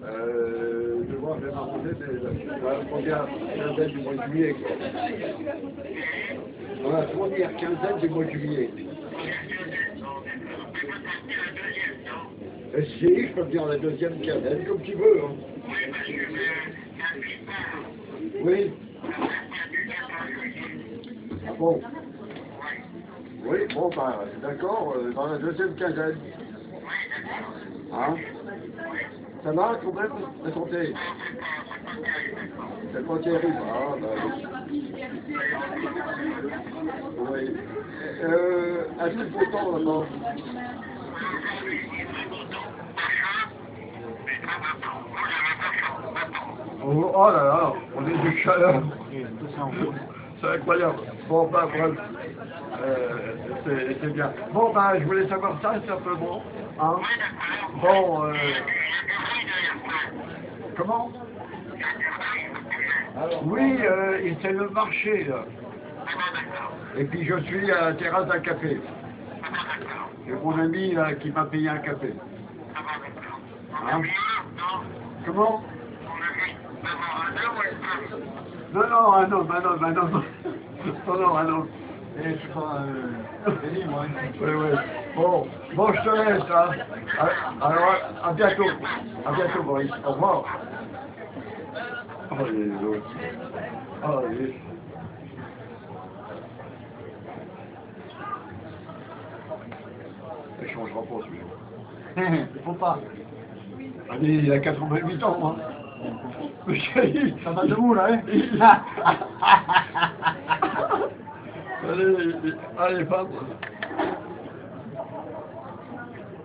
Je vois, je vais m'arranger la première quinzaine du mois de juillet, quoi. Dans la première quinzaine du mois de juillet. Et si, je peux venir la deuxième quinzaine, comme tu veux. Hein. Oui. Ah bon. Oui, bon, ben, d'accord, dans la deuxième quinzaine. Hein? Ça va, quand même, la santé? C'est pas terrible, ah, ben, oui. Est-ce qu'il faut temps, là-bas? Oh, oh là là, on est du chaleur. C'est incroyable. Bon, ben, bref. C'est bien. Bon, ben, je voulais savoir ça, simplement. Hein? Bon, comment? Oui, c'est le marché, là. Et puis, je suis à la terrasse d'un café. J'ai mon ami, là, qui m'a payé un café. Hein? Comment? Non, non, un homme, un homme, un homme. Non, non, un homme. Et je crois, moi. Oui, oui. Bon, bon, je te laisse, hein. Alors, à bientôt. À bientôt, Boris. Au revoir. Oh, les autres. Oh, les... Il changera pas, celui-là. Il faut pas. Allez, il a 88 ans, hein. Ça va debout, là, hein. Allez, allez, femme.